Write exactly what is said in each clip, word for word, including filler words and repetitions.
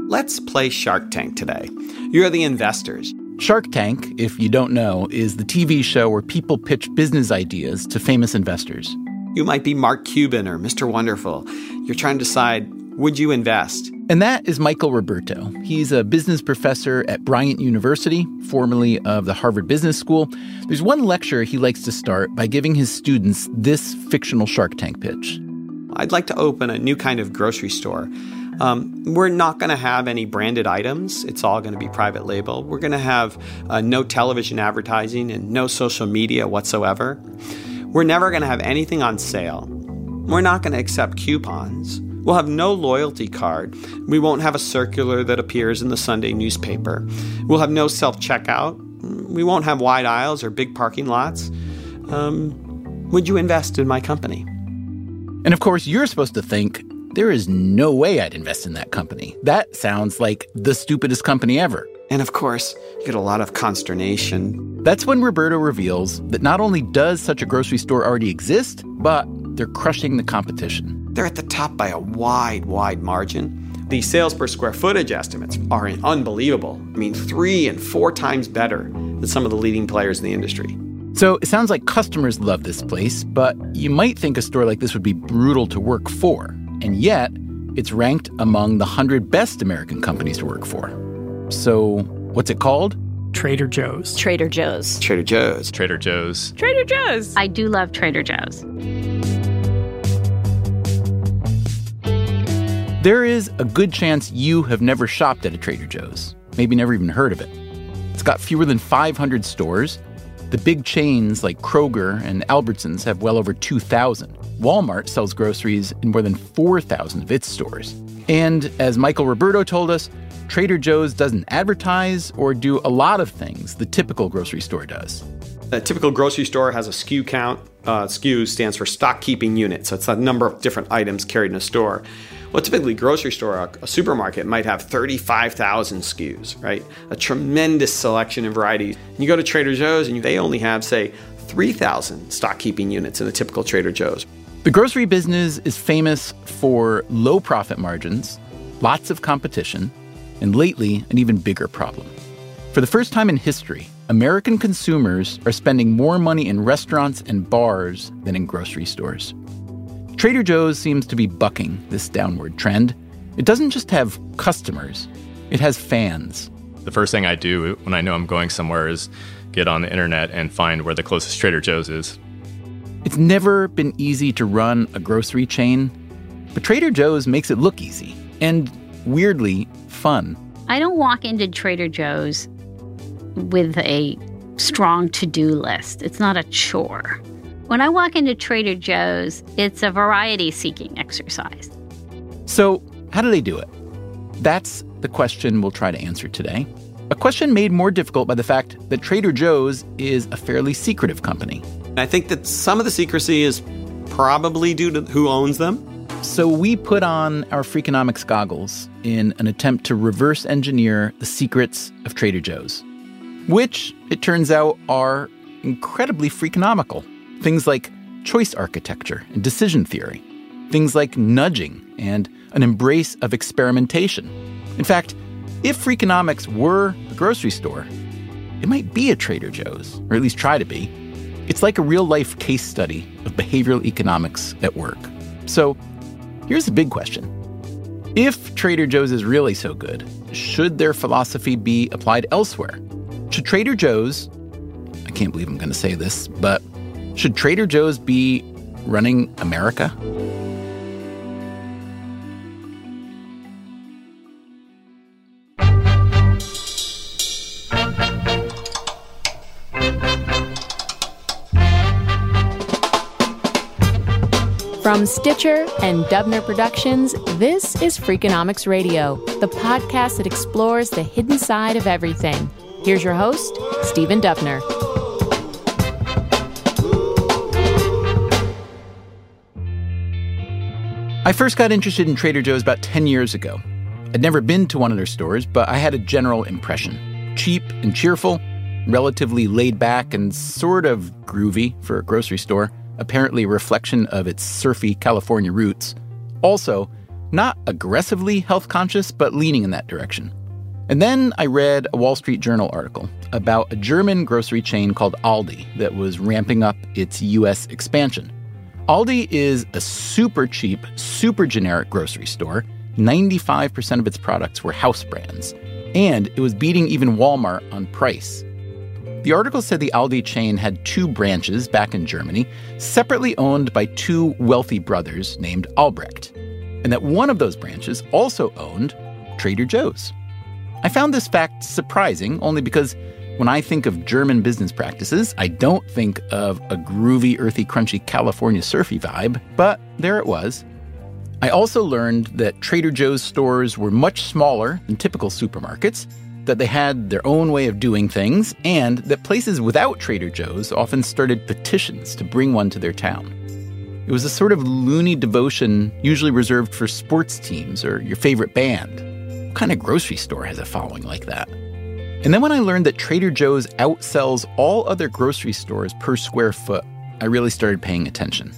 Let's play Shark Tank today. You're the investors. Shark Tank, if you don't know, is the T V show where people pitch business ideas to famous investors. You might be Mark Cuban or Mister Wonderful. You're trying to decide, would you invest? And that is Michael Roberto. He's a business professor at Bryant University, formerly of the Harvard Business School. There's one lecture he likes to start by giving his students this fictional Shark Tank pitch. I'd like to open a new kind of grocery store. Um, we're not going to have any branded items. It's all going to be private label. We're going to have uh, no television advertising and no social media whatsoever. We're never going to have anything on sale. We're not going to accept coupons. We'll have no loyalty card. We won't have a circular that appears in the Sunday newspaper. We'll have no self-checkout. We won't have wide aisles or big parking lots. Um, would you invest in my company? And of course, you're supposed to think, there is no way I'd invest in that company. That sounds like the stupidest company ever. And of course, you get a lot of consternation. That's when Roberto reveals that not only does such a grocery store already exist, but they're crushing the competition. They're at the top by a wide, wide margin. The sales per square footage estimates are unbelievable. I mean, three and four times better than some of the leading players in the industry. So it sounds like customers love this place, but you might think a store like this would be brutal to work for. And yet, it's ranked among the one hundred best American companies to work for. So what's it called? Trader Joe's. Trader Joe's. Trader Joe's. Trader Joe's. Trader Joe's. I do love Trader Joe's. There is a good chance you have never shopped at a Trader Joe's, maybe never even heard of it. It's got fewer than five hundred stores. The big chains like Kroger and Albertsons have well over two thousand. Walmart sells groceries in more than four thousand of its stores. And as Michael Roberto told us, Trader Joe's doesn't advertise or do a lot of things the typical grocery store does. A typical grocery store has a S K U count. Uh, S K U stands for stock keeping unit, so it's the number of different items carried in a store. Well, typically, grocery store, a, a supermarket might have thirty-five thousand S K Us, right? A tremendous selection and variety. And you go to Trader Joe's and they only have, say, three thousand stock keeping units in a typical Trader Joe's. The grocery business is famous for low profit margins, lots of competition, and lately, an even bigger problem. For the first time in history, American consumers are spending more money in restaurants and bars than in grocery stores. Trader Joe's seems to be bucking this downward trend. It doesn't just have customers, it has fans. The first thing I do when I know I'm going somewhere is get on the internet and find where the closest Trader Joe's is. It's never been easy to run a grocery chain, but Trader Joe's makes it look easy and, weirdly, fun. I don't walk into Trader Joe's with a strong to-do list. It's not a chore. When I walk into Trader Joe's, it's a variety-seeking exercise. So, how do they do it? That's the question we'll try to answer today. A question made more difficult by the fact that Trader Joe's is a fairly secretive company. I think that some of the secrecy is probably due to who owns them. So we put on our Freakonomics goggles in an attempt to reverse engineer the secrets of Trader Joe's, which, it turns out, are incredibly Freakonomical. Things like choice architecture and decision theory. Things like nudging and an embrace of experimentation. In fact, if Freakonomics were a grocery store, it might be a Trader Joe's, or at least try to be. It's like a real-life case study of behavioral economics at work. So here's the big question. If Trader Joe's is really so good, should their philosophy be applied elsewhere? Should Trader Joe's, I can't believe I'm going to say this, but should Trader Joe's be running America? From Stitcher and Dubner Productions, this is Freakonomics Radio, the podcast that explores the hidden side of everything. Here's your host, Stephen Dubner. I first got interested in Trader Joe's about ten years ago. I'd never been to one of their stores, but I had a general impression. Cheap and cheerful, relatively laid back and sort of groovy for a grocery store, apparently a reflection of its surfy California roots. Also, Not aggressively health conscious, but leaning in that direction. And then I read a Wall Street Journal article about a German grocery chain called Aldi that was ramping up its U S expansion. Aldi is a super cheap, super generic grocery store. ninety-five percent of its products were house brands, and it was beating even Walmart on price. The article said the Aldi chain had two branches back in Germany, separately owned by two wealthy brothers named Albrecht, and that one of those branches also owned Trader Joe's. I found this fact surprising only because when I think of German business practices, I don't think of a groovy, earthy, crunchy California surfy vibe, but there it was. I also learned that Trader Joe's stores were much smaller than typical supermarkets, that they had their own way of doing things, and that places without Trader Joe's often started petitions to bring one to their town. It was a sort of loony devotion usually reserved for sports teams or your favorite band. What kind of grocery store has a following like that? And then when I learned that Trader Joe's outsells all other grocery stores per square foot, I really started paying attention.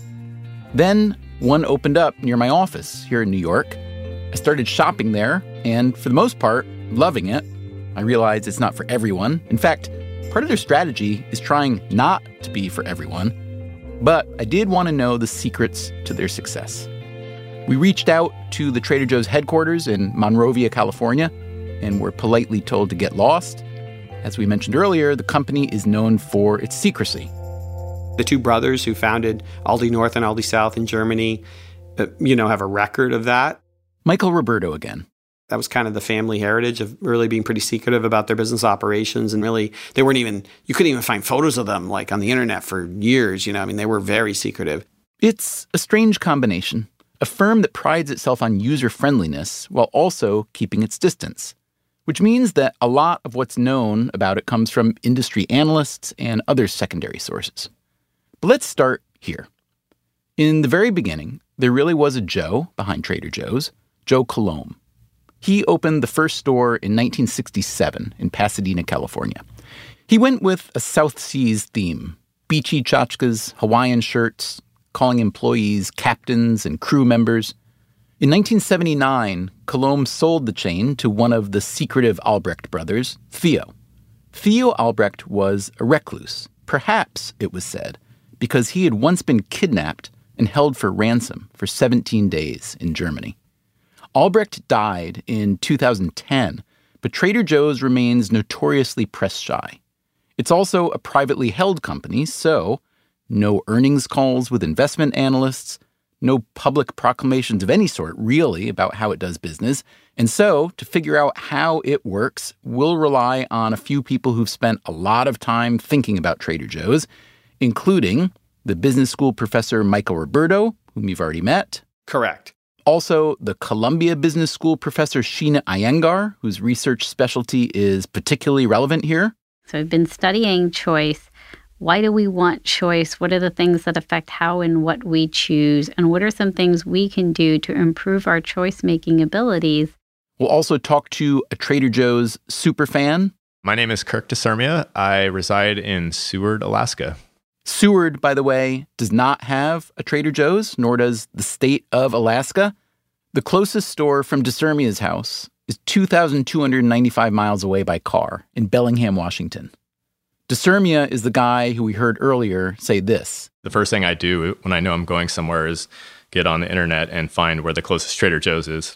Then one opened up near my office here in New York. I started shopping there, and for the most part, loving it. I realized it's not for everyone. In fact, part of their strategy is trying not to be for everyone. But I did want to know the secrets to their success. We reached out to the Trader Joe's headquarters in Monrovia, California, and were politely told to get lost. As we mentioned earlier, the company is known for its secrecy. The two brothers who founded Aldi North and Aldi South in Germany, uh, you know, have a record of that. Michael Roberto again. That was kind of the family heritage of really being pretty secretive about their business operations. And really, they weren't even, you couldn't even find photos of them like on the internet for years. You know, I mean, they were very secretive. It's a strange combination. A firm that prides itself on user-friendliness while also keeping its distance, which means that a lot of what's known about it comes from industry analysts and other secondary sources. But let's start here. In the very beginning, there really was a Joe behind Trader Joe's, Joe Coulombe. He opened the first store in nineteen sixty-seven in Pasadena, California. He went with a South Seas theme, beachy tchotchkes, Hawaiian shirts, calling employees captains and crew members. In nineteen seventy-nine, Coulombe sold the chain to one of the secretive Albrecht brothers, Theo. Theo Albrecht was a recluse, perhaps, it was said, because he had once been kidnapped and held for ransom for seventeen days in Germany. Albrecht died in two thousand ten, but Trader Joe's remains notoriously press-shy. It's also a privately held company, so no earnings calls with investment analysts, no public proclamations of any sort, really, about how it does business. And so, to figure out how it works, we'll rely on a few people who've spent a lot of time thinking about Trader Joe's, including the business school professor Michael Roberto, whom you've already met. Correct. Also, the Columbia Business School professor Sheena Iyengar, whose research specialty is particularly relevant here. So I've been studying choice. Why do we want choice? What are the things that affect how and what we choose? And what are some things we can do to improve our choice-making abilities? We'll also talk to a Trader Joe's superfan. My name is Kirk DeSermia. I reside in Seward, Alaska. Seward, by the way, does not have a Trader Joe's, nor does the state of Alaska. The closest store from DeSermia's house is two thousand two hundred ninety-five miles away by car in Bellingham, Washington. DeSermia is the guy who we heard earlier say this. The first thing I do when I know I'm going somewhere is get on the internet and find where the closest Trader Joe's is.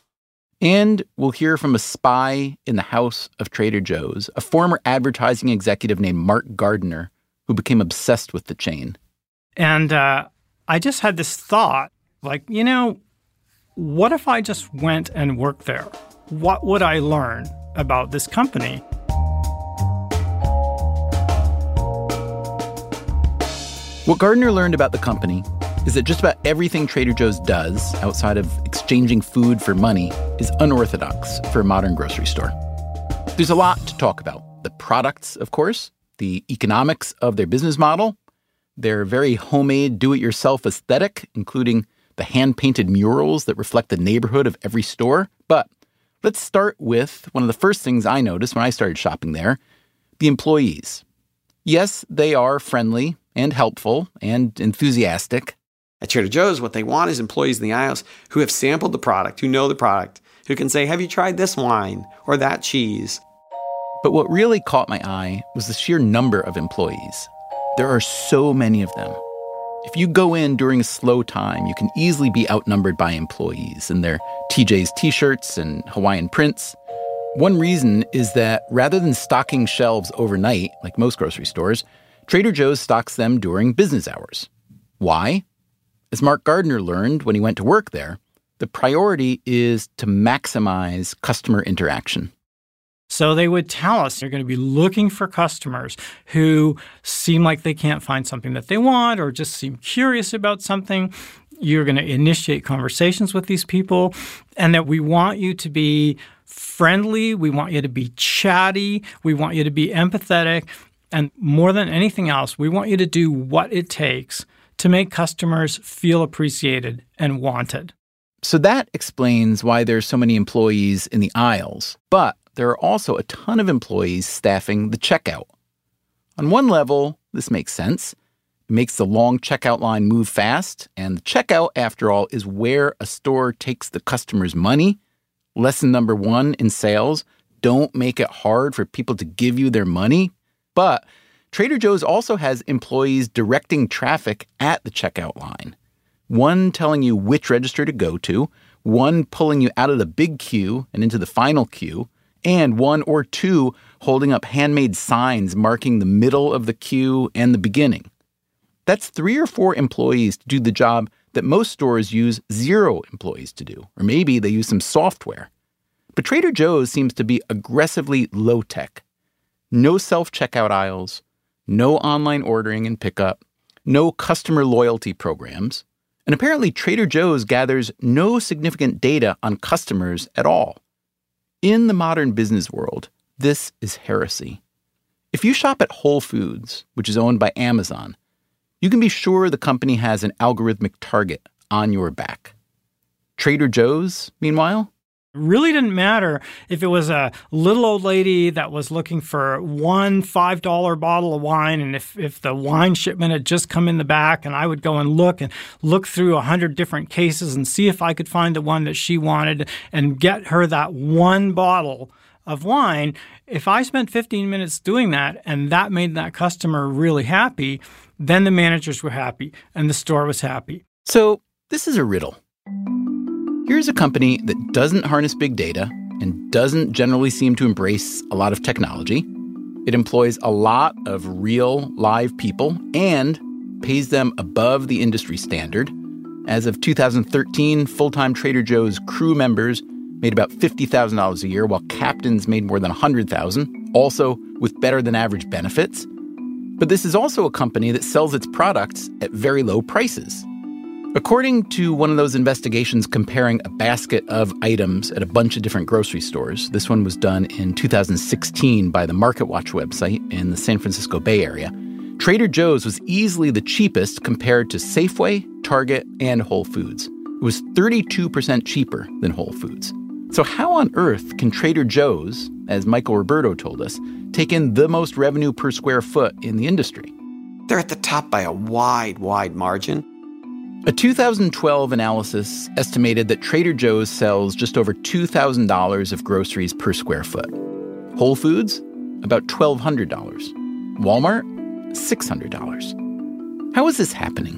And we'll hear from a spy in the house of Trader Joe's, a former advertising executive named Mark Gardner, who became obsessed with the chain. And uh, I just had this thought, like, you know, what if I just went and worked there? What would I learn about this company? What Gardner learned about the company is that just about everything Trader Joe's does, outside of exchanging food for money, is unorthodox for a modern grocery store. There's a lot to talk about. The products, of course, the economics of their business model, their very homemade, do-it-yourself aesthetic, including the hand-painted murals that reflect the neighborhood of every store. But let's start with one of the first things I noticed when I started shopping there, the employees. Yes, they are friendly and helpful and enthusiastic. At Trader Joe's, what they want is employees in the aisles who have sampled the product, who know the product, who can say, have you tried this wine or that cheese? But what really caught my eye was the sheer number of employees. There are so many of them. If you go in during a slow time, you can easily be outnumbered by employees in their T J's t-shirts and Hawaiian prints. One reason is that rather than stocking shelves overnight, like most grocery stores, Trader Joe's stocks them during business hours. Why? As Mark Gardner learned when he went to work there, the priority is to maximize customer interaction. So they would tell us you're going to be looking for customers who seem like they can't find something that they want or just seem curious about something. You're going to initiate conversations with these people, and that we want you to be friendly. We want you to be chatty. We want you to be empathetic. And more than anything else, we want you to do what it takes to make customers feel appreciated and wanted. So that explains why there's so many employees in the aisles. But there are also a ton of employees staffing the checkout. On one level, this makes sense. It makes the long checkout line move fast, and the checkout, after all, is where a store takes the customer's money. Lesson number one in sales, don't make it hard for people to give you their money. But Trader Joe's also has employees directing traffic at the checkout line. One telling you which register to go to, one pulling you out of the big queue and into the final queue, and one or two holding up handmade signs marking the middle of the queue and the beginning. That's three or four employees to do the job that most stores use zero employees to do, or maybe they use some software. But Trader Joe's seems to be aggressively low-tech. No self-checkout aisles, no online ordering and pickup, no customer loyalty programs, and apparently Trader Joe's gathers no significant data on customers at all. In the modern business world, this is heresy. If you shop at Whole Foods, which is owned by Amazon, you can be sure the company has an algorithmic target on your back. Trader Joe's, meanwhile? It really didn't matter if it was a little old lady that was looking for one five dollar bottle of wine, and if, if the wine shipment had just come in the back, and I would go and look and look through a hundred different cases and see if I could find the one that she wanted and get her that one bottle of wine. If I spent fifteen minutes doing that and that made that customer really happy, then the managers were happy and the store was happy. So this is a riddle. Here's a company that doesn't harness big data and doesn't generally seem to embrace a lot of technology. It employs a lot of real, live people and pays them above the industry standard. As of two thousand thirteen, full-time Trader Joe's crew members made about fifty thousand dollars a year, while captains made more than one hundred thousand dollars, also with better-than-average benefits. But this is also a company that sells its products at very low prices. According to one of those investigations comparing a basket of items at a bunch of different grocery stores, this one was done in two thousand sixteen by the MarketWatch website in the San Francisco Bay Area, Trader Joe's was easily the cheapest compared to Safeway, Target, and Whole Foods. It was thirty-two percent cheaper than Whole Foods. So how on earth can Trader Joe's, as Michael Roberto told us, take in the most revenue per square foot in the industry? They're at the top by a wide, wide margin. A two thousand twelve analysis estimated that Trader Joe's sells just over two thousand dollars of groceries per square foot. Whole Foods, about twelve hundred dollars. Walmart, six hundred dollars. How is this happening?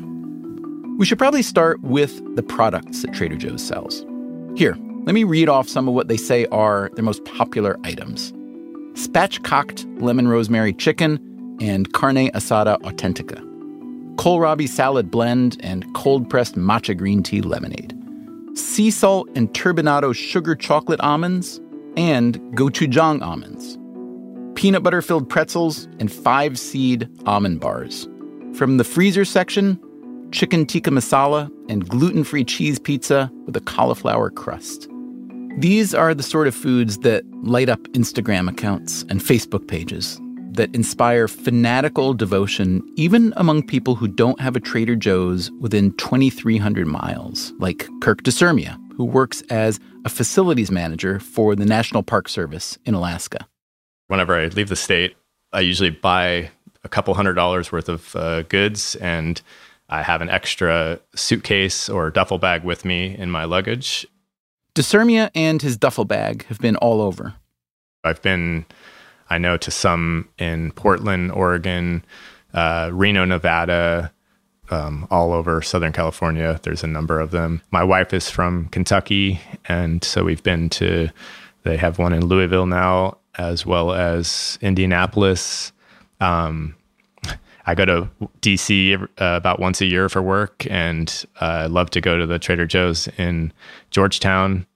We should probably start with the products that Trader Joe's sells. Here, let me read off some of what they say are their most popular items. Spatchcocked lemon rosemary chicken and carne asada authentica. Kohlrabi salad blend and cold-pressed matcha green tea lemonade. Sea salt and turbinado sugar chocolate almonds and gochujang almonds. Peanut butter-filled pretzels and five-seed almond bars. From the freezer section, chicken tikka masala and gluten-free cheese pizza with a cauliflower crust. These are the sort of foods that light up Instagram accounts and Facebook pages, that inspire fanatical devotion even among people who don't have a Trader Joe's within twenty-three hundred miles, like Kirk DeSermia, who works as a facilities manager for the National Park Service in Alaska. Whenever I leave the state, I usually buy a couple hundred dollars worth of uh, goods, and I have an extra suitcase or duffel bag with me in my luggage. DeCermia and his duffel bag have been all over. I've been, I know, to some in Portland, Oregon, uh, Reno, Nevada, um, all over Southern California. There's a number of them. My wife is from Kentucky, and so we've been to, they have one in Louisville now, as well as Indianapolis. Um, I go to D C uh, about once a year for work, and uh, I love to go to the Trader Joe's in Georgetown.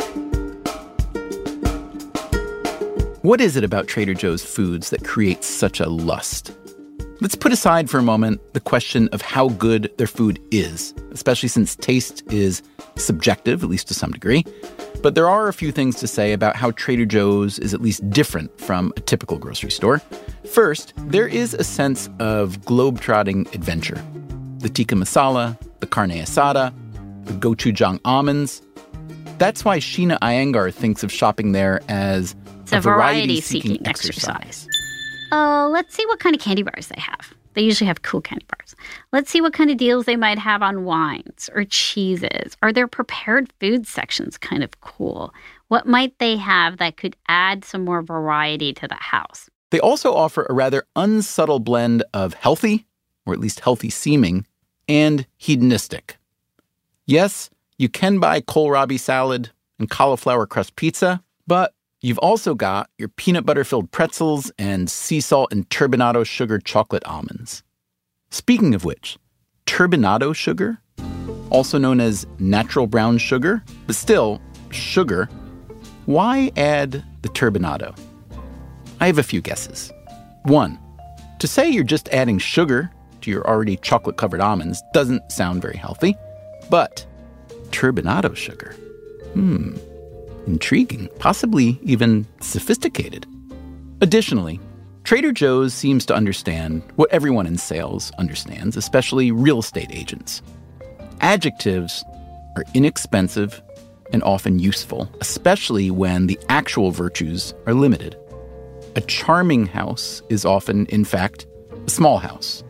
What is it about Trader Joe's foods that creates such a lust? Let's put aside for a moment the question of how good their food is, especially since taste is subjective, at least to some degree. But there are a few things to say about how Trader Joe's is at least different from a typical grocery store. First, there is a sense of globetrotting adventure. The tikka masala, the carne asada, the gochujang almonds. That's why Sheena Iyengar thinks of shopping there as it's a, a variety-seeking variety-seeking exercise. exercise. Oh, let's see what kind of candy bars they have. They usually have cool candy bars. Let's see what kind of deals they might have on wines or cheeses. Are their prepared food sections kind of cool? What might they have that could add some more variety to the house? They also offer a rather unsubtle blend of healthy, or at least healthy-seeming, and hedonistic. Yes, you can buy kohlrabi salad and cauliflower crust pizza, but you've also got your peanut butter-filled pretzels and sea salt and turbinado sugar chocolate almonds. Speaking of which, turbinado sugar, also known as natural brown sugar, but still sugar, why add the turbinado? I have a few guesses. One, to say you're just adding sugar to your already chocolate-covered almonds doesn't sound very healthy, but turbinado sugar, hmm, intriguing, possibly even sophisticated. Additionally, Trader Joe's seems to understand what everyone in sales understands, especially real estate agents. Adjectives are inexpensive and often useful, especially when the actual virtues are limited. A charming house is often, in fact, a small house.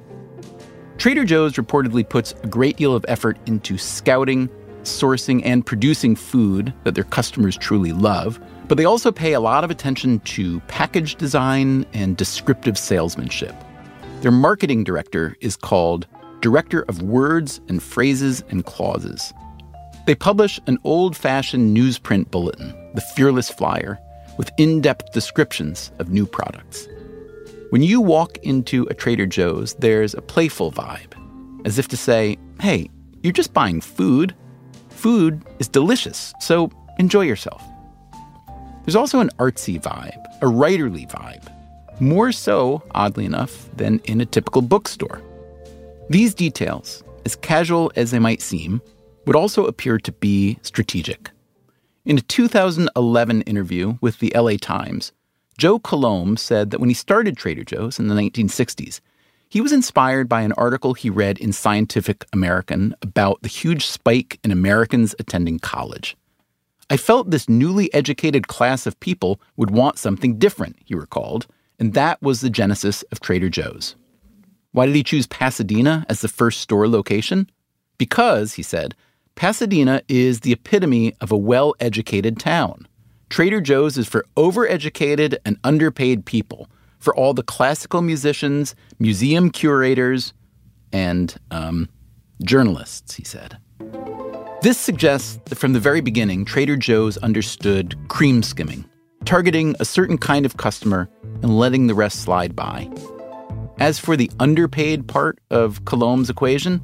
Trader Joe's reportedly puts a great deal of effort into scouting, sourcing, and producing food that their customers truly love, but they also pay a lot of attention to package design and descriptive salesmanship. Their marketing director is called Director of Words and Phrases and Clauses. They publish an old-fashioned newsprint bulletin, the Fearless Flyer, with in-depth descriptions of new products. When you walk into a Trader Joe's, there's a playful vibe, as if to say, hey, you're just buying food. Food is delicious, so enjoy yourself. There's also an artsy vibe, a writerly vibe, more so, oddly enough, than in a typical bookstore. These details, as casual as they might seem, would also appear to be strategic. In a two thousand eleven interview with the L A Times, Joe Colomb said that when he started Trader Joe's in the nineteen sixties, he was inspired by an article he read in Scientific American about the huge spike in Americans attending college. I felt this newly educated class of people would want something different, he recalled, and that was the genesis of Trader Joe's. Why did he choose Pasadena as the first store location? Because, he said, Pasadena is the epitome of a well-educated town. Trader Joe's is for overeducated and underpaid people, for all the classical musicians, museum curators, and, um, journalists, he said. This suggests that from the very beginning, Trader Joe's understood cream skimming, targeting a certain kind of customer and letting the rest slide by. As for the underpaid part of Colomb's equation,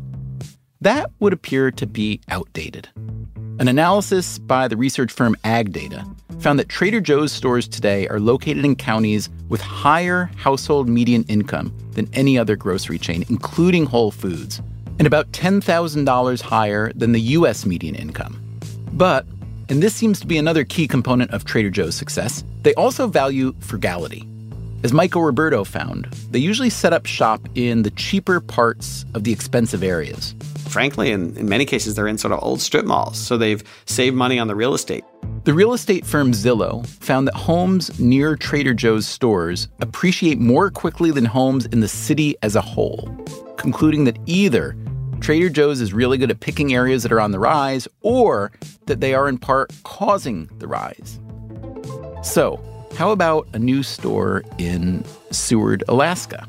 that would appear to be outdated. An analysis by the research firm AgData found that Trader Joe's stores today are located in counties with higher household median income than any other grocery chain, including Whole Foods, and about ten thousand dollars higher than the U S median income. But, and this seems to be another key component of Trader Joe's success, they also value frugality. As Michael Roberto found, they usually set up shop in the cheaper parts of the expensive areas. Frankly, in, in many cases, they're in sort of old strip malls, so they've saved money on the real estate. The real estate firm Zillow found that homes near Trader Joe's stores appreciate more quickly than homes in the city as a whole, concluding that either Trader Joe's is really good at picking areas that are on the rise, or that they are in part causing the rise. So, how about a new store in Seward, Alaska?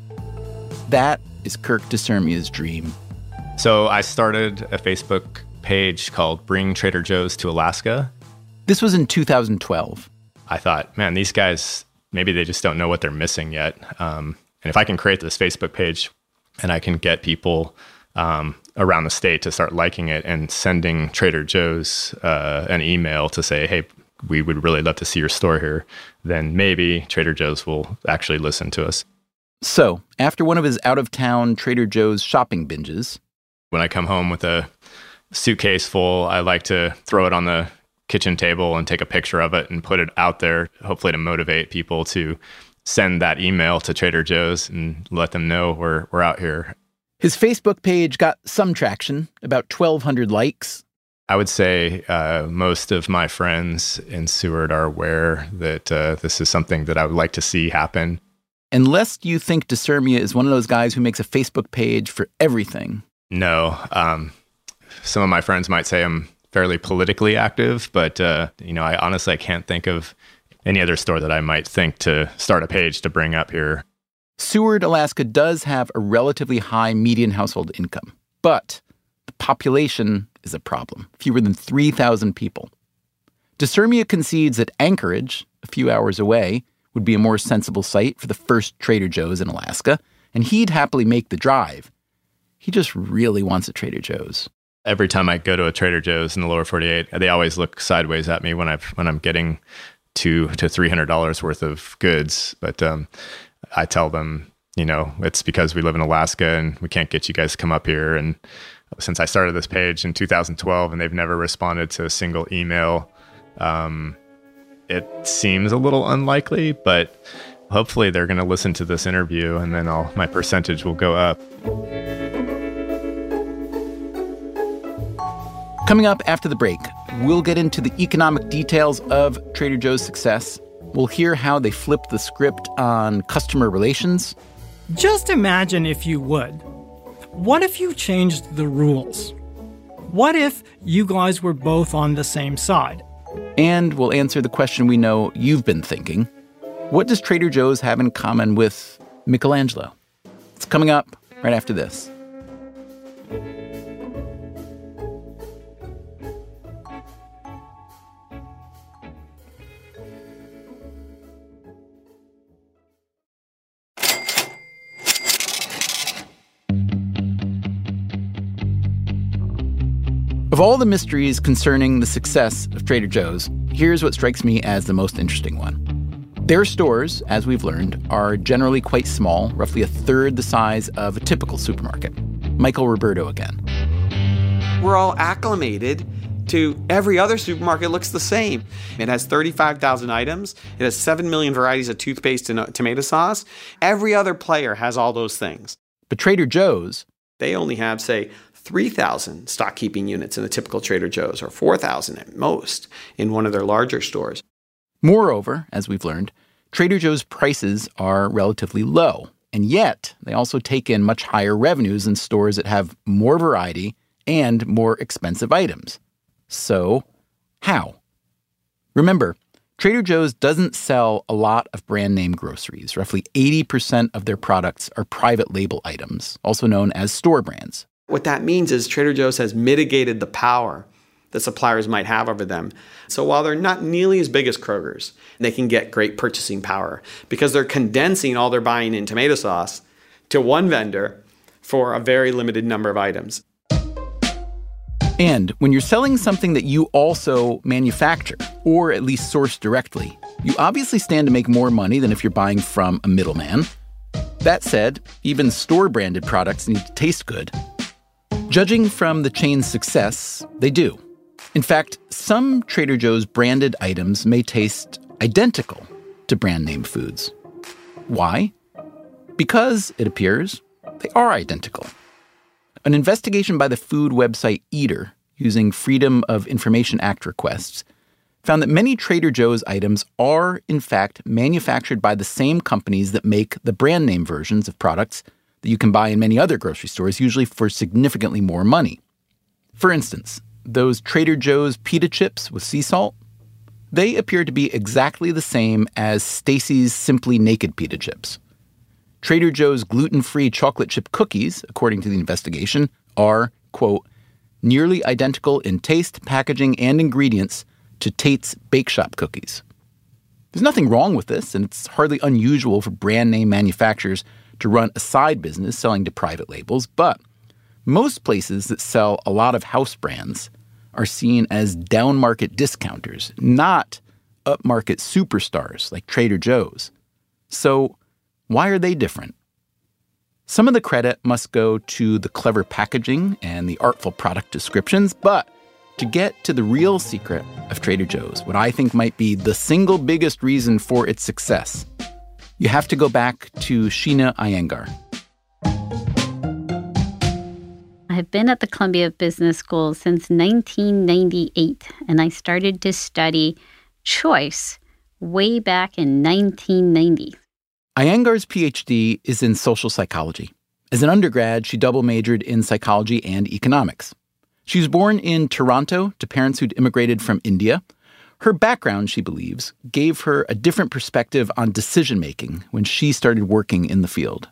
That is Kirk Desermia's dream. So I started a Facebook page called Bring Trader Joe's to Alaska. This was in two thousand twelve. I thought, man, these guys, maybe they just don't know what they're missing yet. Um, and if I can create this Facebook page and I can get people um, around the state to start liking it and sending Trader Joe's uh, an email to say, hey, we would really love to see your store here, then maybe Trader Joe's will actually listen to us. So, after one of his out-of-town Trader Joe's shopping binges, when I come home with a suitcase full, I like to throw it on the kitchen table and take a picture of it and put it out there, hopefully to motivate people to send that email to Trader Joe's and let them know we're, we're out here. His Facebook page got some traction, about twelve hundred likes. I would say uh, most of my friends in Seward are aware that uh, this is something that I would like to see happen. And lest you think Desermia is one of those guys who makes a Facebook page for everything. No. Um, some of my friends might say I'm fairly politically active, but uh, you know, I honestly I can't think of any other store that I might think to start a page to bring up here. Seward, Alaska does have a relatively high median household income, but the population is a problem, fewer than three thousand people. Desermia concedes that Anchorage, a few hours away, would be a more sensible site for the first Trader Joe's in Alaska, and he'd happily make the drive. He just really wants a Trader Joe's. Every time I go to a Trader Joe's in the lower forty-eight, they always look sideways at me when I've when I'm getting two to three hundred dollars worth of goods. But um, I tell them, you know, it's because we live in Alaska and we can't get you guys to come up here. And since I started this page in two thousand twelve, and they've never responded to a single email, um, it seems a little unlikely. But hopefully, they're going to listen to this interview, and then I'll my percentage will go up. Coming up after the break, we'll get into the economic details of Trader Joe's success. We'll hear how they flipped the script on customer relations. Just imagine, if you would, what if you changed the rules? What if you guys were both on the same side? And we'll answer the question we know you've been thinking. What does Trader Joe's have in common with Michelangelo? It's coming up right after this. Of all the mysteries concerning the success of Trader Joe's, here's what strikes me as the most interesting one. Their stores, as we've learned, are generally quite small, roughly a third the size of a typical supermarket. Michael Roberto again. We're all acclimated to every other supermarket looks the same. It has thirty-five thousand items. It has seven million varieties of toothpaste and tomato sauce. Every other player has all those things. But Trader Joe's, they only have, say, three thousand stock keeping units in a typical Trader Joe's, or four thousand at most in one of their larger stores. Moreover, as we've learned, Trader Joe's prices are relatively low, and yet they also take in much higher revenues than stores that have more variety and more expensive items. So, how? Remember, Trader Joe's doesn't sell a lot of brand name groceries. Roughly eighty percent of their products are private label items, also known as store brands. What that means is Trader Joe's has mitigated the power that suppliers might have over them. So while they're not nearly as big as Kroger's, they can get great purchasing power because they're condensing all they're buying in tomato sauce to one vendor for a very limited number of items. And when you're selling something that you also manufacture, or at least source directly, you obviously stand to make more money than if you're buying from a middleman. That said, even store-branded products need to taste good. Judging from the chain's success, they do. In fact, some Trader Joe's branded items may taste identical to brand name foods. Why? Because, it appears, they are identical. An investigation by the food website Eater, using Freedom of Information Act requests, found that many Trader Joe's items are, in fact, manufactured by the same companies that make the brand name versions of products that you can buy in many other grocery stores, usually for significantly more money. For instance, those Trader Joe's pita chips with sea salt, they appear to be exactly the same as Stacy's Simply Naked pita chips. Trader Joe's gluten-free chocolate chip cookies, according to the investigation, are, quote, nearly identical in taste, packaging, and ingredients to Tate's Bake Shop cookies. There's nothing wrong with this, and it's hardly unusual for brand name manufacturers to run a side business selling to private labels, but most places that sell a lot of house brands are seen as down-market discounters, not up-market superstars like Trader Joe's. So why are they different? Some of the credit must go to the clever packaging and the artful product descriptions, but to get to the real secret of Trader Joe's, what I think might be the single biggest reason for its success, you have to go back to Sheena Iyengar. I've been at the Columbia Business School since nineteen ninety-eight, and I started to study choice way back in nineteen ninety. Iyengar's P H D is in social psychology. As an undergrad, she double majored in psychology and economics. She was born in Toronto to parents who'd immigrated from India. Her background, she believes, gave her a different perspective on decision-making when she started working in the field.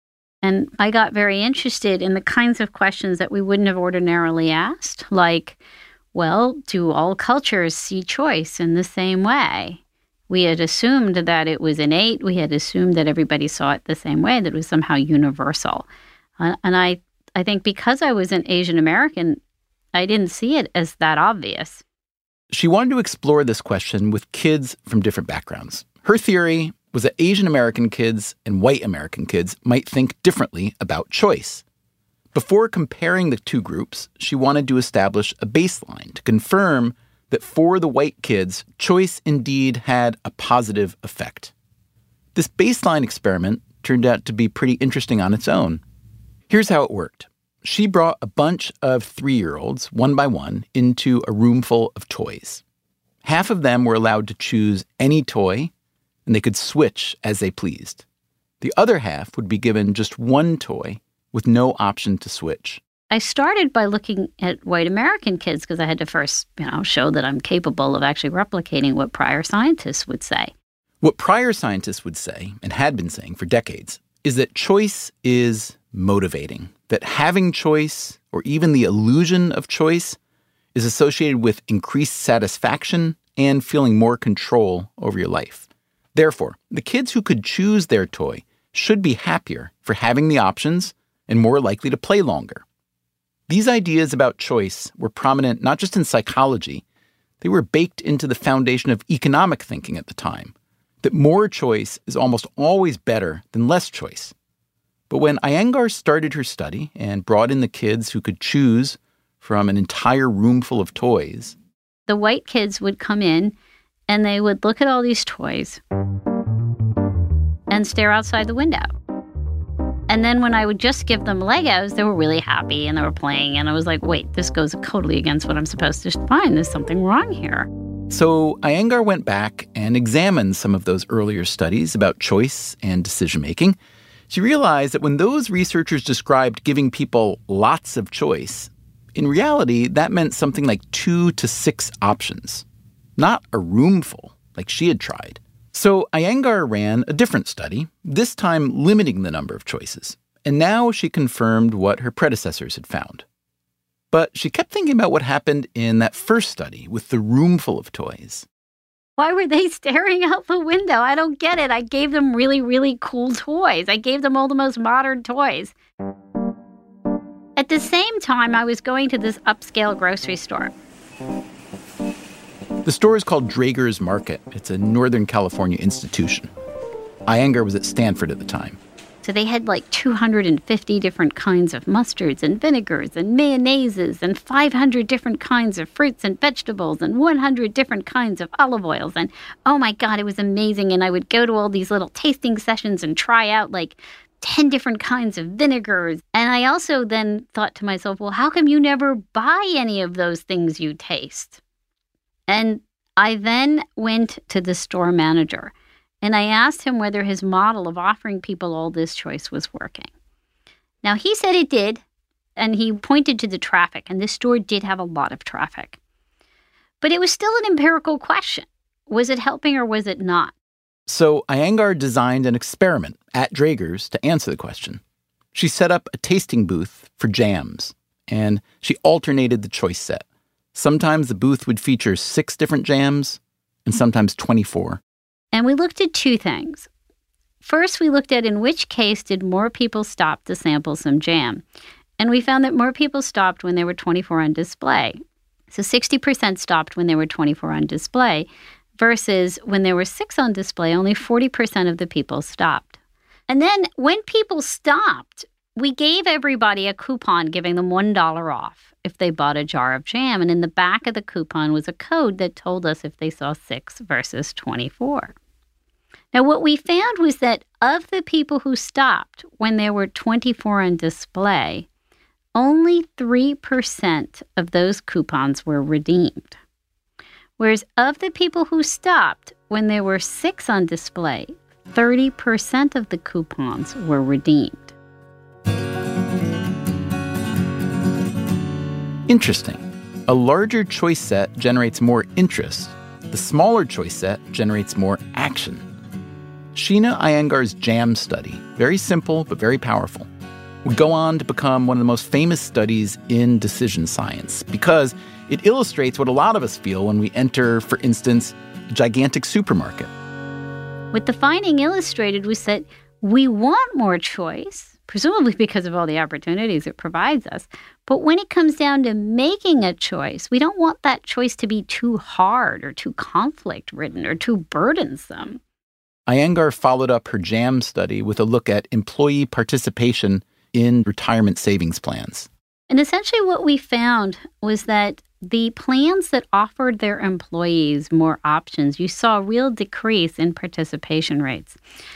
And I got very interested in the kinds of questions that we wouldn't have ordinarily asked, like, well, do all cultures see choice in the same way? We had assumed that it was innate. We had assumed that everybody saw it the same way, that it was somehow universal. Uh, and I, I think because I was an Asian American, I didn't see it as that obvious. She wanted to explore this question with kids from different backgrounds. Her theory was that Asian American kids and white American kids might think differently about choice. Before comparing the two groups, she wanted to establish a baseline to confirm that for the white kids, choice indeed had a positive effect. This baseline experiment turned out to be pretty interesting on its own. Here's how it worked. She brought a bunch of three-year-olds, one by one, into a room full of toys. Half of them were allowed to choose any toy, and they could switch as they pleased. The other half would be given just one toy with no option to switch. I started by looking at white American kids because I had to first, you know, show that I'm capable of actually replicating what prior scientists would say. What prior scientists would say, and had been saying for decades, is that choice is motivating, that having choice, or even the illusion of choice, is associated with increased satisfaction and feeling more control over your life. Therefore, the kids who could choose their toy should be happier for having the options and more likely to play longer. These ideas about choice were prominent not just in psychology, they were baked into the foundation of economic thinking at the time, that more choice is almost always better than less choice. But when Iyengar started her study and brought in the kids who could choose from an entire room full of toys, the white kids would come in and they would look at all these toys and stare outside the window. And then when I would just give them Legos, they were really happy and they were playing. And I was like, wait, this goes totally against what I'm supposed to find. There's something wrong here. So Iyengar went back and examined some of those earlier studies about choice and decision-making. She realized that when those researchers described giving people lots of choice, in reality, that meant something like two to six options, not a roomful like she had tried. So Iyengar ran a different study, this time limiting the number of choices. And now she confirmed what her predecessors had found. But she kept thinking about what happened in that first study with the room full of toys. Why were they staring out the window? I don't get it. I gave them really, really cool toys. I gave them all the most modern toys. At the same time, I was going to this upscale grocery store. The store is called Draeger's Market. It's a Northern California institution. Iyengar was at Stanford at the time. So they had like two hundred fifty different kinds of mustards and vinegars and mayonnaises and five hundred different kinds of fruits and vegetables and one hundred different kinds of olive oils. And oh my God, it was amazing. And I would go to all these little tasting sessions and try out like ten different kinds of vinegars. And I also then thought to myself, well, how come you never buy any of those things you taste? And I then went to the store manager and I asked him whether his model of offering people all this choice was working. Now, he said it did, and he pointed to the traffic, and this store did have a lot of traffic. But it was still an empirical question. Was it helping or was it not? So Iyengar designed an experiment at Draeger's to answer the question. She set up a tasting booth for jams, and she alternated the choice set. Sometimes the booth would feature six different jams, and sometimes twenty-four. And we looked at two things. First, we looked at in which case did more people stop to sample some jam. And we found that more people stopped when there were twenty-four on display. So sixty percent stopped when there were twenty-four on display, versus when there were six on display, only forty percent of the people stopped. And then when people stopped, we gave everybody a coupon giving them one dollar off if they bought a jar of jam. And in the back of the coupon was a code that told us if they saw six versus twenty-four. Now, what we found was that of the people who stopped when there were twenty-four on display, only three percent of those coupons were redeemed. Whereas of the people who stopped when there were six on display, thirty percent of the coupons were redeemed. Interesting. A larger choice set generates more interest. The smaller choice set generates more action. Sheena Iyengar's jam study, very simple but very powerful, would go on to become one of the most famous studies in decision science because it illustrates what a lot of us feel when we enter, for instance, a gigantic supermarket. What the finding illustrated was that we want more choice, presumably because of all the opportunities it provides us. But when it comes down to making a choice, we don't want that choice to be too hard or too conflict-ridden or too burdensome. Iyengar followed up her jam study with a look at employee participation in retirement savings plans. And essentially what we found was that the plans that offered their employees more options, you saw a real decrease in participation rates.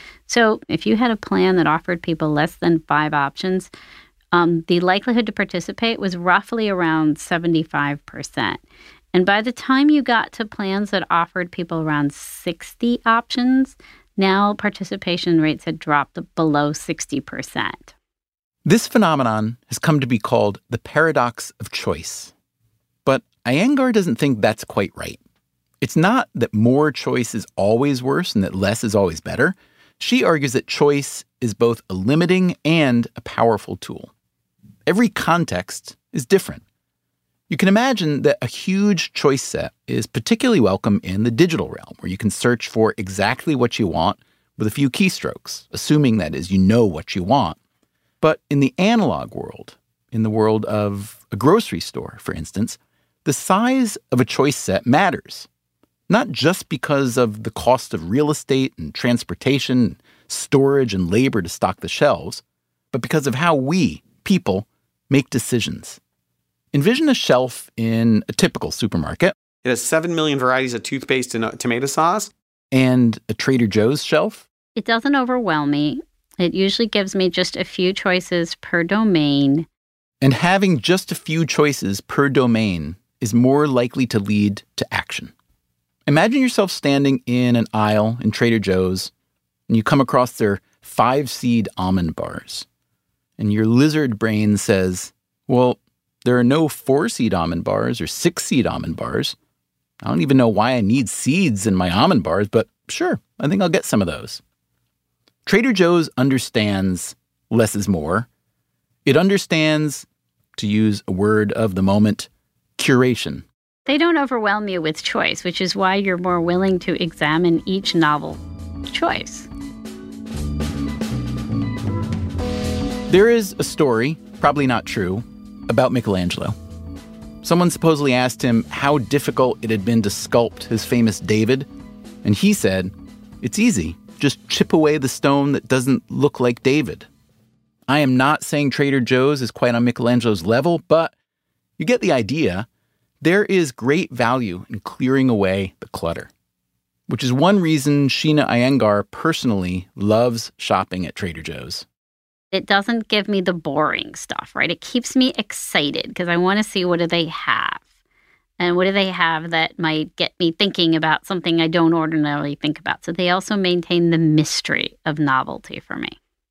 So if you had a plan that offered people less than five options, um, the likelihood to participate was roughly around seventy-five percent. And by the time you got to plans that offered people around sixty options, now participation rates had dropped below sixty percent. This phenomenon has come to be called the paradox of choice. But Iyengar doesn't think that's quite right. It's not that more choice is always worse and that less is always better. She argues that choice is both a limiting and a powerful tool. Every context is different. You can imagine that a huge choice set is particularly welcome in the digital realm, where you can search for exactly what you want with a few keystrokes, assuming that is you know what you want. But in the analog world, in the world of a grocery store, for instance, the size of a choice set matters. Not just because of the cost of real estate and transportation, storage and labor to stock the shelves, but because of how we, people, make decisions. Envision a shelf in a typical supermarket. It has seven million varieties of toothpaste and uh, tomato sauce. And a Trader Joe's shelf. It doesn't overwhelm me. It usually gives me just a few choices per domain. And having just a few choices per domain is more likely to lead to action. Imagine yourself standing in an aisle in Trader Joe's, and you come across their five-seed almond bars. And your lizard brain says, well, there are no four-seed almond bars or six-seed almond bars. I don't even know why I need seeds in my almond bars, but sure, I think I'll get some of those. Trader Joe's understands less is more. It understands, to use a word of the moment, curation. They don't overwhelm you with choice, which is why you're more willing to examine each novel choice. There is a story, probably not true, about Michelangelo. Someone supposedly asked him how difficult it had been to sculpt his famous David, and he said, "It's easy. Just chip away the stone that doesn't look like David." I am not saying Trader Joe's is quite on Michelangelo's level, but you get the idea. There is great value in clearing away the clutter, which is one reason Sheena Iyengar personally loves shopping at Trader Joe's. It doesn't give me the boring stuff, right? It keeps me excited because I want to see what do they have. And what do they have that might get me thinking about something I don't ordinarily think about? So they also maintain the mystery of novelty for me.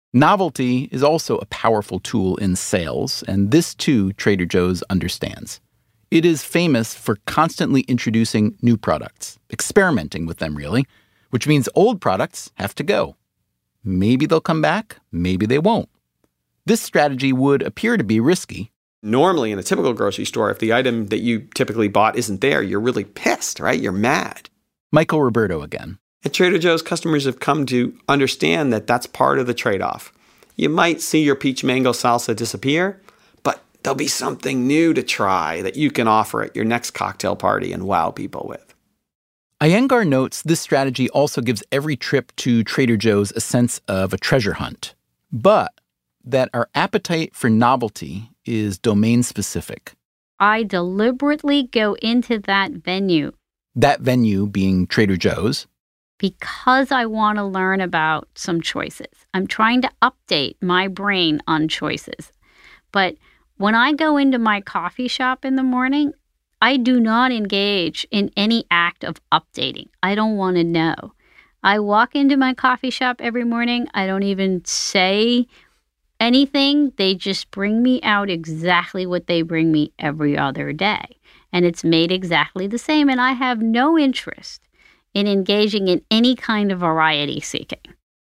Novelty is also a powerful tool in sales, and this too Trader Joe's understands. It is famous for constantly introducing new products, experimenting with them really, which means old products have to go. Maybe they'll come back, maybe they won't. This strategy would appear to be risky. Normally in a typical grocery store, if the item that you typically bought isn't there, you're really pissed, right? You're mad. Michael Roberto again. At Trader Joe's, customers have come to understand that that's part of the trade-off. You might see your peach mango salsa disappear, but there'll be something new to try that you can offer at your next cocktail party and wow people with. Iyengar notes this strategy also gives every trip to Trader Joe's a sense of a treasure hunt, but that our appetite for novelty is domain-specific. I deliberately go into that venue. That venue being Trader Joe's. Because I want to learn about some choices. I'm trying to update my brain on choices. But when I go into my coffee shop in the morning, I do not engage in any act of updating. I don't want to know. I walk into my coffee shop every morning. I don't even say anything. They just bring me out exactly what they bring me every other day. And it's made exactly the same. And I have no interest in engaging in any kind of variety seeking.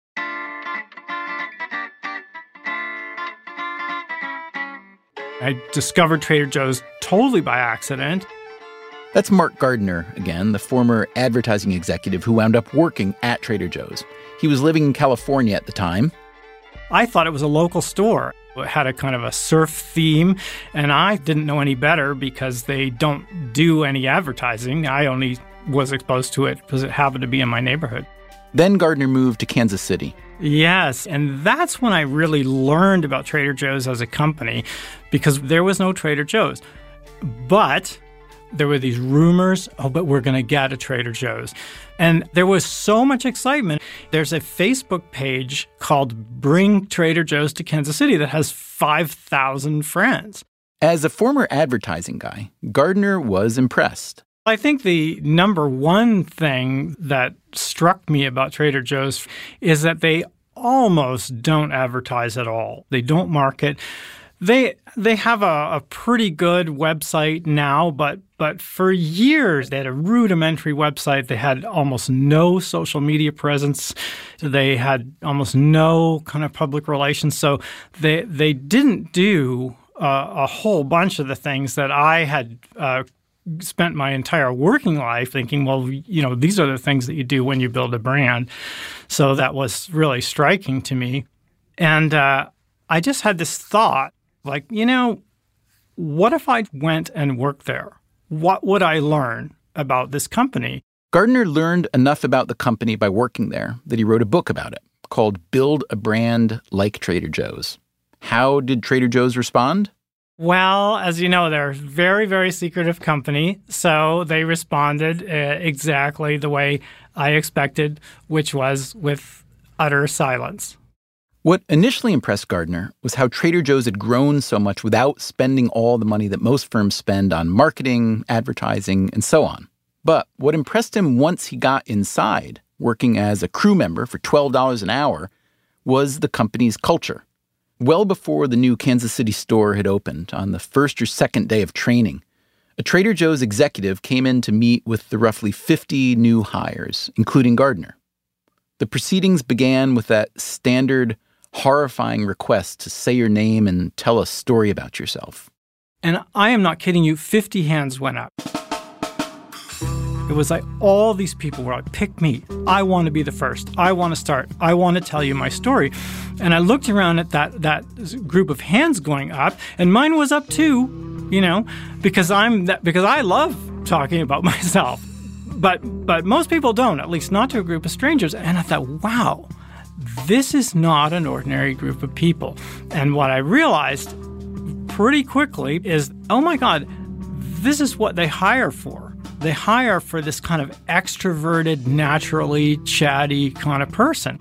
I discovered Trader Joe's totally by accident. That's Mark Gardner again, the former advertising executive who wound up working at Trader Joe's. He was living in California at the time. I thought it was a local store. It had a kind of a surf theme, and I didn't know any better because they don't do any advertising. I only was exposed to it because it happened to be in my neighborhood. Then Gardner moved to Kansas City. Yes, and that's when I really learned about Trader Joe's as a company, because there was no Trader Joe's. But there were these rumors, oh, but we're going to get a Trader Joe's. And there was so much excitement. There's a Facebook page called Bring Trader Joe's to Kansas City that has five thousand friends. As a former advertising guy, Gardner was impressed. I think the number one thing that struck me about Trader Joe's is that they almost don't advertise at all. They don't market. They they have a, a pretty good website now, but but for years they had a rudimentary website. They had almost no social media presence. They had almost no kind of public relations. So they they didn't do uh, a whole bunch of the things that I had uh, spent my entire working life thinking, well, you know, these are the things that you do when you build a brand. So that was really striking to me. And uh, I just had this thought, like, you know, what if I went and worked there? What would I learn about this company? Gardner learned enough about the company by working there that he wrote a book about it called Build a Brand Like Trader Joe's. How did Trader Joe's respond? Well, as you know, they're a very, very secretive company. So they responded uh, exactly the way I expected, which was with utter silence. What initially impressed Gardner was how Trader Joe's had grown so much without spending all the money that most firms spend on marketing, advertising, and so on. But what impressed him once he got inside, working as a crew member for twelve dollars an hour, was the company's culture. Well before the new Kansas City store had opened, on the first or second day of training, a Trader Joe's executive came in to meet with the roughly fifty new hires, including Gardner. The proceedings began with that standard, horrifying request to say your name and tell a story about yourself. And I am not kidding you, fifty hands went up. It was like all these people were like, pick me. I want to be the first. I want to start. I want to tell you my story. And I looked around at that that group of hands going up, and mine was up too, you know, because I'm that, because I love talking about myself. But but most people don't, at least not to a group of strangers. And I thought, wow, this is not an ordinary group of people. And what I realized pretty quickly is, oh my God, this is what they hire for. They hire for this kind of extroverted, naturally chatty kind of person.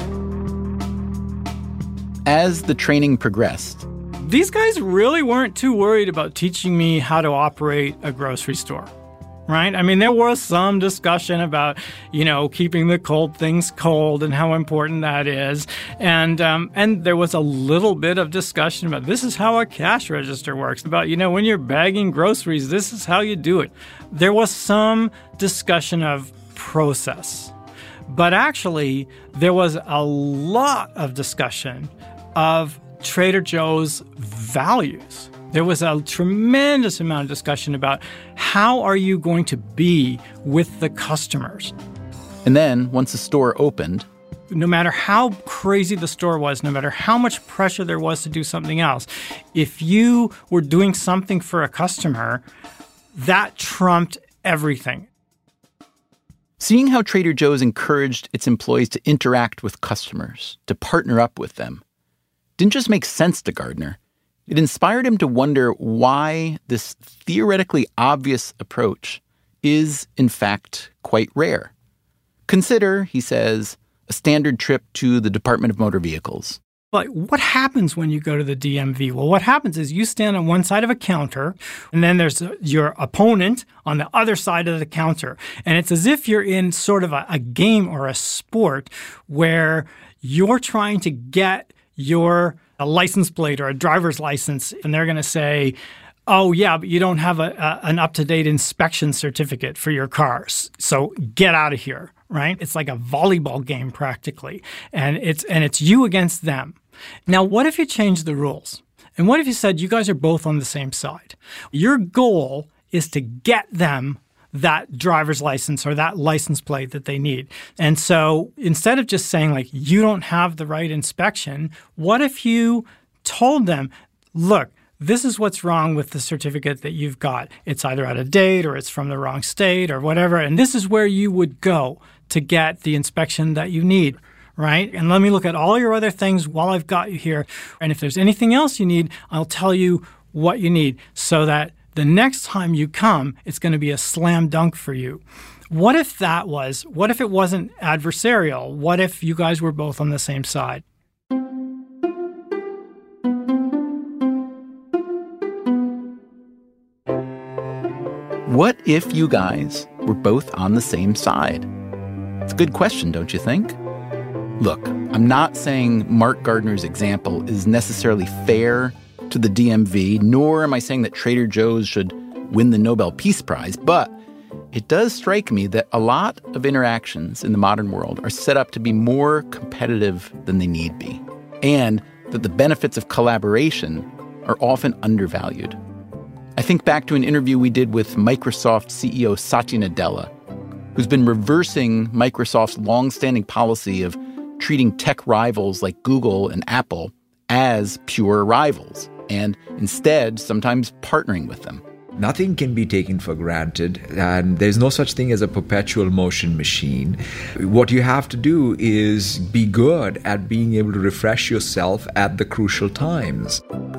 As the training progressed, these guys really weren't too worried about teaching me how to operate a grocery store. right? I mean, there was some discussion about, you know, keeping the cold things cold and how important that is. And um, and there was a little bit of discussion about this is how a cash register works, about, you know, when you're bagging groceries, this is how you do it. There was some discussion of process. But actually, there was a lot of discussion of Trader Joe's values. There was a tremendous amount of discussion about how are you going to be with the customers. And then, once the store opened, no matter how crazy the store was, no matter how much pressure there was to do something else, if you were doing something for a customer, that trumped everything. Seeing how Trader Joe's encouraged its employees to interact with customers, to partner up with them, didn't just make sense to Gardner. It inspired him to wonder why this theoretically obvious approach is, in fact, quite rare. Consider, he says, a standard trip to the Department of Motor Vehicles. Like, what happens when you go to the D M V? Well, what happens is you stand on one side of a counter, and then there's your opponent on the other side of the counter. And it's as if you're in sort of a, a game or a sport where you're trying to get your a license plate or a driver's license, and they're going to say, oh, yeah, but you don't have a, a, an up-to-date inspection certificate for your cars, so get out of here, right? It's like a volleyball game practically, and it's and it's you against them. Now, what if you change the rules? And what if you said you guys are both on the same side? Your goal is to get them that driver's license or that license plate that they need. And so instead of just saying, like, you don't have the right inspection, what if you told them, look, this is what's wrong with the certificate that you've got. It's either out of date or it's from the wrong state or whatever. And this is where you would go to get the inspection that you need, right? And let me look at all your other things while I've got you here. And if there's anything else you need, I'll tell you what you need so that the next time you come, it's going to be a slam dunk for you. What if that was, what if it wasn't adversarial? What if you guys were both on the same side? What if you guys were both on the same side? It's a good question, don't you think? Look, I'm not saying Mark Gardner's example is necessarily fair to the D M V, nor am I saying that Trader Joe's should win the Nobel Peace Prize, but it does strike me that a lot of interactions in the modern world are set up to be more competitive than they need be, and that the benefits of collaboration are often undervalued. I think back to an interview we did with Microsoft C E O Satya Nadella, who's been reversing Microsoft's longstanding policy of treating tech rivals like Google and Apple as pure rivals, and instead sometimes partnering with them. Nothing can be taken for granted, and there's no such thing as a perpetual motion machine. What you have to do is be good at being able to refresh yourself at the crucial times.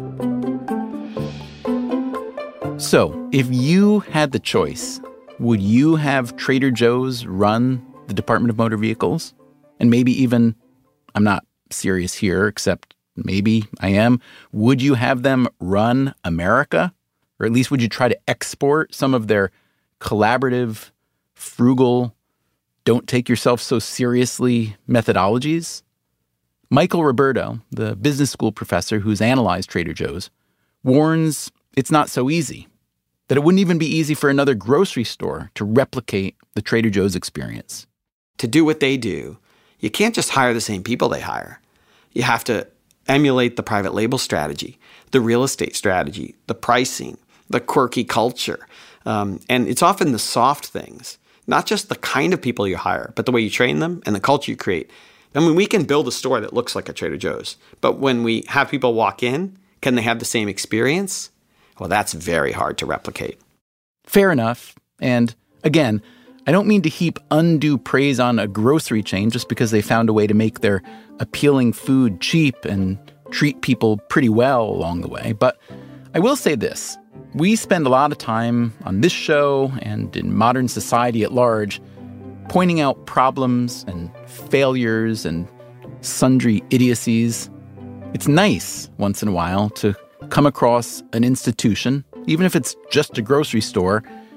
So, if you had the choice, would you have Trader Joe's run the Department of Motor Vehicles? And maybe even, I'm not serious here, except maybe I am, would you have them run America? Or at least would you try to export some of their collaborative, frugal, don't take yourself so seriously methodologies? Michael Roberto, the business school professor who's analyzed Trader Joe's, warns it's not so easy, that it wouldn't even be easy for another grocery store to replicate the Trader Joe's experience. To do what they do, you can't just hire the same people they hire. You have to emulate the private label strategy, the real estate strategy, the pricing, the quirky culture. Um, and it's often the soft things, not just the kind of people you hire, but the way you train them and the culture you create. I mean, we can build a store that looks like a Trader Joe's, but when we have people walk in, can they have the same experience? Well, that's very hard to replicate. Fair enough. And again, I don't mean to heap undue praise on a grocery chain just because they found a way to make their appealing food cheap and treat people pretty well along the way. But I will say this. We spend a lot of time on this show and in modern society at large pointing out problems and failures and sundry idiocies. It's nice once in a while to come across an institution, even if it's just a grocery store,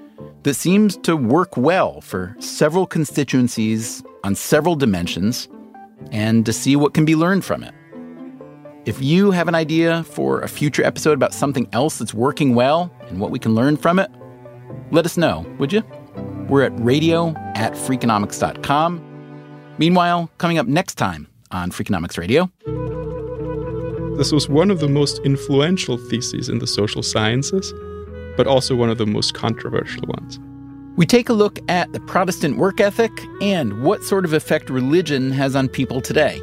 that seems to work well for several constituencies on several dimensions, and to see what can be learned from it. If you have an idea for a future episode about something else that's working well and what we can learn from it, let us know, would you? We're at radio at freakonomics dot com. Meanwhile, coming up next time on Freakonomics Radio. This was one of the most influential theses in the social sciences, but also one of the most controversial ones. We take a look at the Protestant work ethic and what sort of effect religion has on people today.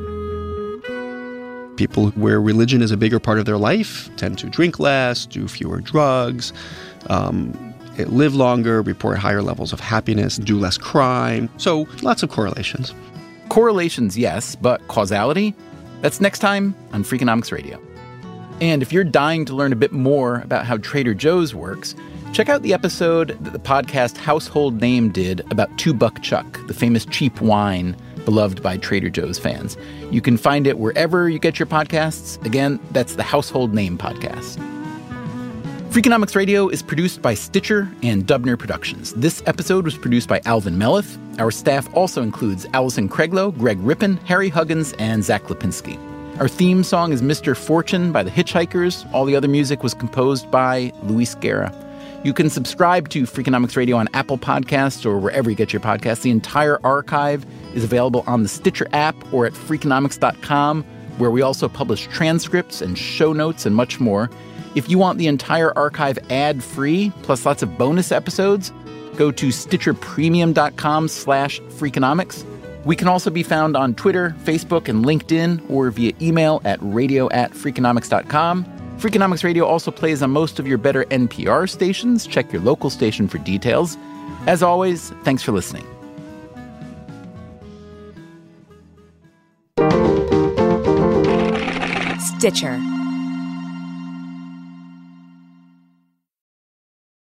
People where religion is a bigger part of their life tend to drink less, do fewer drugs, um, live longer, report higher levels of happiness, do less crime. So lots of correlations. Correlations, yes, but causality? That's next time on Freakonomics Radio. And if you're dying to learn a bit more about how Trader Joe's works, check out the episode that the podcast Household Name did about Two Buck Chuck, the famous cheap wine beloved by Trader Joe's fans. You can find it wherever you get your podcasts. Again, that's the Household Name podcast. Freakonomics Radio is produced by Stitcher and Dubner Productions. This episode was produced by Alvin Melleth. Our staff also includes Allison Craiglow, Greg Rippin, Harry Huggins, and Zach Lipinski. Our theme song is Mister Fortune by the Hitchhikers. All the other music was composed by Luis Guerra. You can subscribe to Freakonomics Radio on Apple Podcasts or wherever you get your podcasts. The entire archive is available on the Stitcher app or at freakonomics dot com, where we also publish transcripts and show notes and much more. If you want the entire archive ad-free, plus lots of bonus episodes, go to stitcherpremium.com slash freakonomics. We can also be found on Twitter, Facebook, and LinkedIn, or via email at radio at freakonomics dot com. Freakonomics Radio also plays on most of your better N P R stations. Check your local station for details. As always, thanks for listening. Stitcher.